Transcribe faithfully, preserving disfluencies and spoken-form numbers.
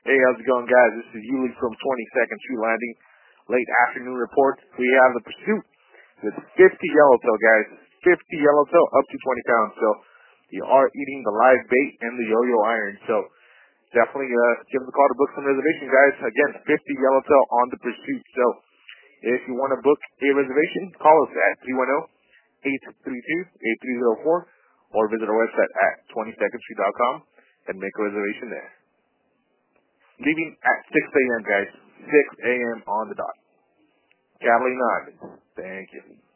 Hey, how's it going, guys? This is Yuli from twenty-second Street Landing. Late afternoon report. We have the Pursuit with fifty yellowtail, guys. fifty yellowtail, up to twenty pounds. So you are eating the live bait and the yo-yo iron. So definitely uh, give us a call to book some reservation, guys. Again, fifty yellowtail on the Pursuit. So if you want to book a reservation, call us at three one zero, eight three two, eight three zero four or visit our website at twenty-second street dot com and make a reservation there. Leaving at six a.m., guys. six a.m. on the dot. Kathleen Ivan. Thank you.